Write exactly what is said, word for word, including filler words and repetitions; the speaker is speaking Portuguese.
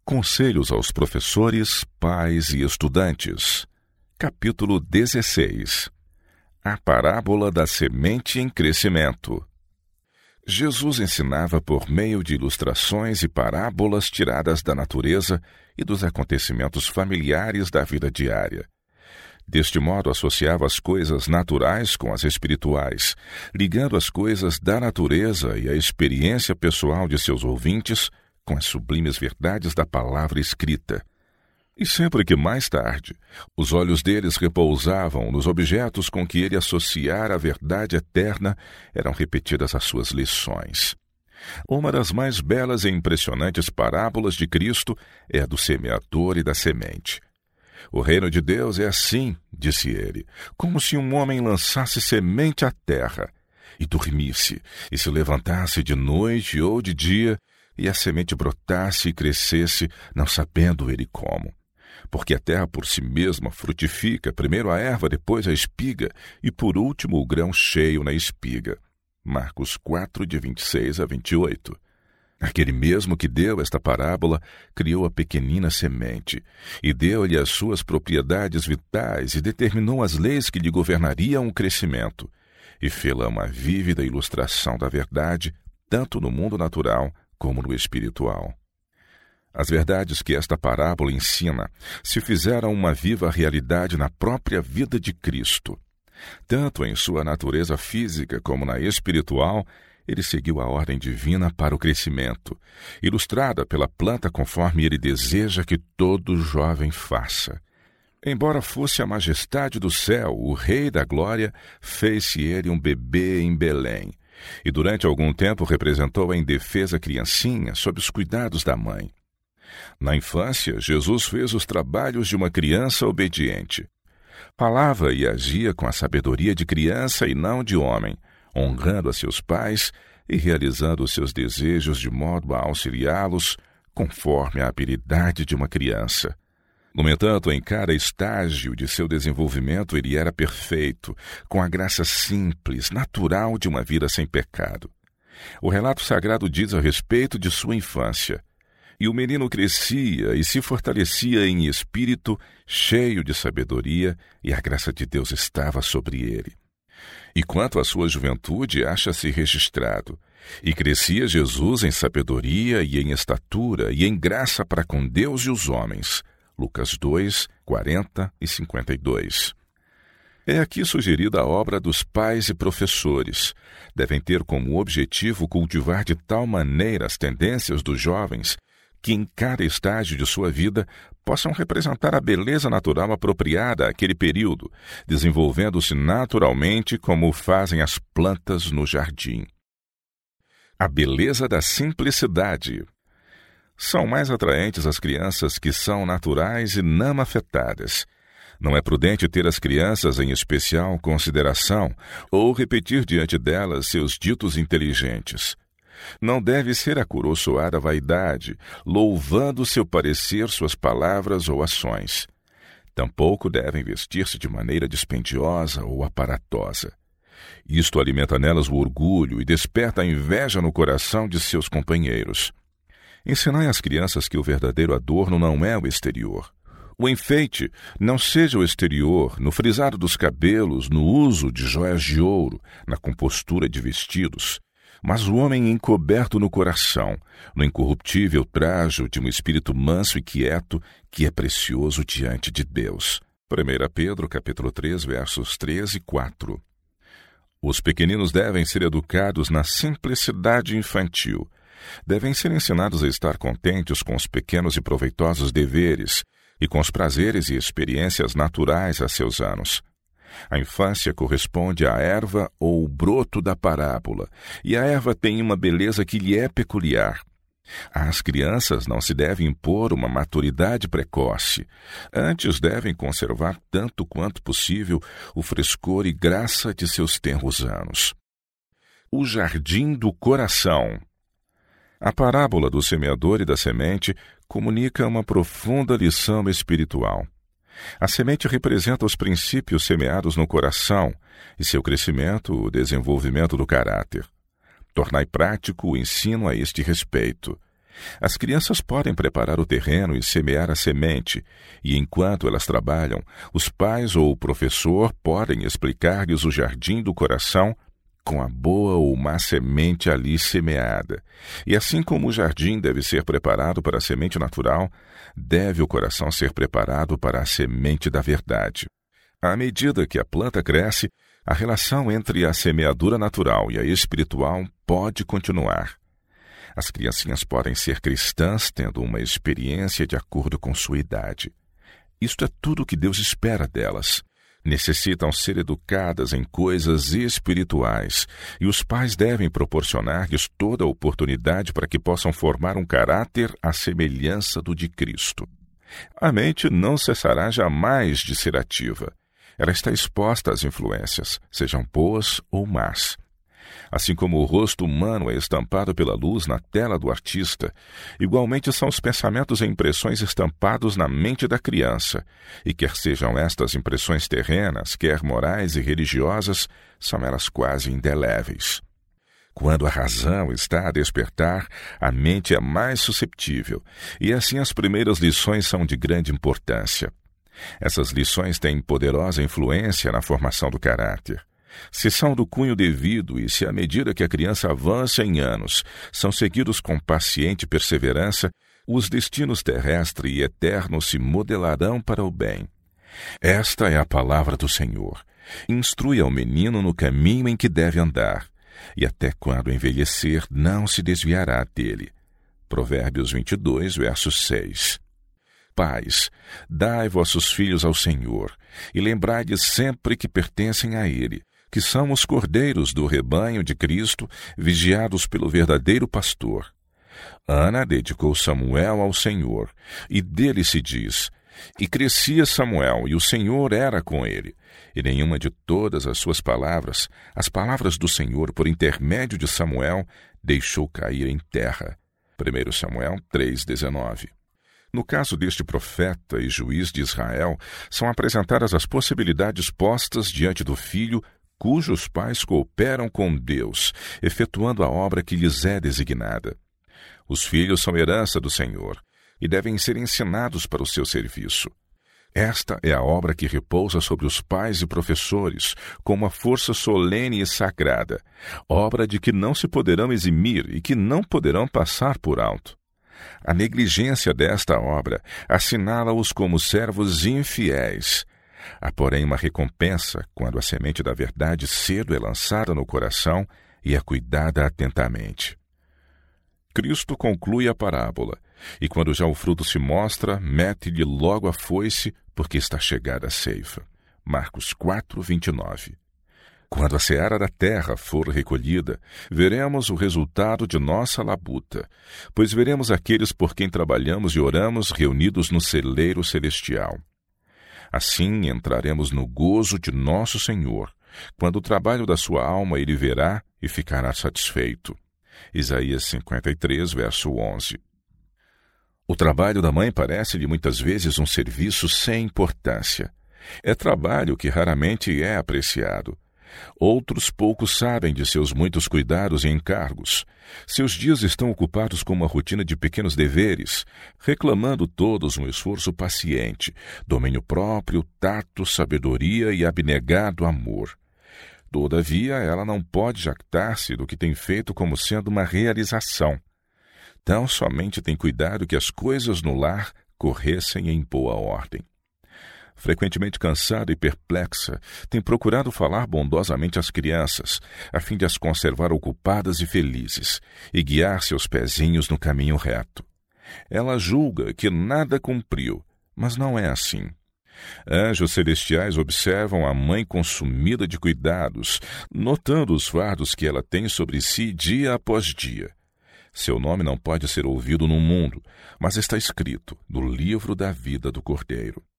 Conselhos aos professores, pais e estudantes. Capítulo dezesseis. A parábola da semente em crescimento. Jesus ensinava por meio de ilustrações e parábolas tiradas da natureza e dos acontecimentos familiares da vida diária. Deste modo, associava as coisas naturais com as espirituais, ligando as coisas da natureza e a experiência pessoal de seus ouvintes com as sublimes verdades da palavra escrita. E sempre que mais tarde os olhos deles repousavam nos objetos com que ele associara a verdade eterna, eram repetidas as suas lições. Uma das mais belas e impressionantes parábolas de Cristo é a do semeador e da semente. O reino de Deus é assim, disse ele, como se um homem lançasse semente à terra, e dormisse, e se levantasse de noite ou de dia, e a semente brotasse e crescesse, não sabendo ele como. Porque a terra por si mesma frutifica, primeiro a erva, depois a espiga, e por último o grão cheio na espiga. Marcos quatro, de vinte e seis a vinte e oito. Aquele mesmo que deu esta parábola criou a pequenina semente, e deu-lhe as suas propriedades vitais e determinou as leis que lhe governariam o crescimento, e fê-la uma vívida ilustração da verdade, tanto no mundo natural como no espiritual. As verdades que esta parábola ensina se fizeram uma viva realidade na própria vida de Cristo. Tanto em sua natureza física como na espiritual, ele seguiu a ordem divina para o crescimento, ilustrada pela planta conforme ele deseja que todo jovem faça. Embora fosse a majestade do céu, o Rei da Glória, fez-se ele um bebê em Belém, e durante algum tempo representou a indefesa criancinha sob os cuidados da mãe. Na infância, Jesus fez os trabalhos de uma criança obediente. Falava e agia com a sabedoria de criança e não de homem, honrando a seus pais e realizando os seus desejos de modo a auxiliá-los conforme a habilidade de uma criança. No entanto, em cada estágio de seu desenvolvimento, ele era perfeito, com a graça simples, natural de uma vida sem pecado. O relato sagrado diz a respeito de sua infância. E o menino crescia e se fortalecia em espírito, cheio de sabedoria, e a graça de Deus estava sobre ele. E quanto à sua juventude, acha-se registrado: e crescia Jesus em sabedoria e em estatura e em graça para com Deus e os homens. Lucas dois, quarenta e cinquenta e dois. É aqui sugerida a obra dos pais e professores. Devem ter como objetivo cultivar de tal maneira as tendências dos jovens que em cada estágio de sua vida possam representar a beleza natural apropriada àquele período, desenvolvendo-se naturalmente como fazem as plantas no jardim. A beleza da simplicidade. São mais atraentes as crianças que são naturais e não afetadas. Não é prudente ter as crianças em especial consideração ou repetir diante delas seus ditos inteligentes. Não deve ser acoroçoada a vaidade, louvando seu parecer, suas palavras ou ações. Tampouco devem vestir-se de maneira dispendiosa ou aparatosa. Isto alimenta nelas o orgulho e desperta a inveja no coração de seus companheiros. Ensinai às crianças que o verdadeiro adorno não é o exterior. O enfeite não seja o exterior, no frisado dos cabelos, no uso de joias de ouro, na compostura de vestidos, mas o homem encoberto no coração, no incorruptível trajo de um espírito manso e quieto, que é precioso diante de Deus. primeira Pedro, capítulo três, versos três e quatro. Os pequeninos devem ser educados na simplicidade infantil. Devem ser ensinados a estar contentes com os pequenos e proveitosos deveres e com os prazeres e experiências naturais a seus anos. A infância corresponde à erva ou o broto da parábola, e a erva tem uma beleza que lhe é peculiar. Às crianças não se deve impor uma maturidade precoce. Antes devem conservar tanto quanto possível o frescor e graça de seus tenros anos. O jardim do coração. A parábola do semeador e da semente comunica uma profunda lição espiritual. A semente representa os princípios semeados no coração e seu crescimento, o desenvolvimento do caráter. Tornai prático o ensino a este respeito. As crianças podem preparar o terreno e semear a semente, e enquanto elas trabalham, os pais ou o professor podem explicar-lhes o jardim do coração com a boa ou má semente ali semeada. E assim como o jardim deve ser preparado para a semente natural, deve o coração ser preparado para a semente da verdade. À medida que a planta cresce, a relação entre a semeadura natural e a espiritual pode continuar. As criancinhas podem ser cristãs tendo uma experiência de acordo com sua idade. Isto é tudo o que Deus espera delas. Necessitam ser educadas em coisas espirituais e os pais devem proporcionar-lhes toda a oportunidade para que possam formar um caráter à semelhança do de Cristo. A mente não cessará jamais de ser ativa. Ela está exposta às influências, sejam boas ou más. Assim como o rosto humano é estampado pela luz na tela do artista, igualmente são os pensamentos e impressões estampados na mente da criança, e quer sejam estas impressões terrenas, quer morais e religiosas, são elas quase indeléveis. Quando a razão está a despertar, a mente é mais susceptível, e assim as primeiras lições são de grande importância. Essas lições têm poderosa influência na formação do caráter. Se são do cunho devido e se à medida que a criança avança em anos são seguidos com paciente perseverança, os destinos terrestre e eterno se modelarão para o bem. Esta é a palavra do Senhor. Instrui ao menino no caminho em que deve andar, e até quando envelhecer não se desviará dele. Provérbios vinte e dois, verso seis. Pais, dai vossos filhos ao Senhor, e lembrai-lhes sempre que pertencem a Ele, que são os cordeiros do rebanho de Cristo, vigiados pelo verdadeiro pastor. Ana dedicou Samuel ao Senhor, e dele se diz: E crescia Samuel, e o Senhor era com ele. E nenhuma de todas as suas palavras, as palavras do Senhor por intermédio de Samuel, deixou cair em terra. primeiro Samuel três, dezenove. No caso deste profeta e juiz de Israel, são apresentadas as possibilidades postas diante do filho, cujos pais cooperam com Deus, efetuando a obra que lhes é designada. Os filhos são herança do Senhor e devem ser ensinados para o seu serviço. Esta é a obra que repousa sobre os pais e professores, com uma força solene e sagrada, obra de que não se poderão eximir e que não poderão passar por alto. A negligência desta obra assinala-os como servos infiéis. Há, porém, uma recompensa quando a semente da verdade cedo é lançada no coração e é cuidada atentamente. Cristo conclui a parábola, e quando já o fruto se mostra, mete-lhe logo a foice, porque está chegada a ceifa. Marcos quatro, vinte e nove. Quando a seara da terra for recolhida, veremos o resultado de nossa labuta, pois veremos aqueles por quem trabalhamos e oramos reunidos no celeiro celestial. Assim entraremos no gozo de nosso Senhor, quando o trabalho da sua alma ele verá e ficará satisfeito. Isaías cinquenta e três, verso onze. O trabalho da mãe parece-lhe muitas vezes um serviço sem importância. É trabalho que raramente é apreciado. Outros poucos sabem de seus muitos cuidados e encargos. Seus dias estão ocupados com uma rotina de pequenos deveres, reclamando todos um esforço paciente, domínio próprio, tato, sabedoria e abnegado amor. Todavia, ela não pode jactar-se do que tem feito como sendo uma realização. Tão somente tem cuidado que as coisas no lar corressem em boa ordem. Frequentemente cansada e perplexa, tem procurado falar bondosamente às crianças, a fim de as conservar ocupadas e felizes, e guiar seus pezinhos no caminho reto. Ela julga que nada cumpriu, mas não é assim. Anjos celestiais observam a mãe consumida de cuidados, notando os fardos que ela tem sobre si dia após dia. Seu nome não pode ser ouvido no mundo, mas está escrito no livro da vida do Cordeiro.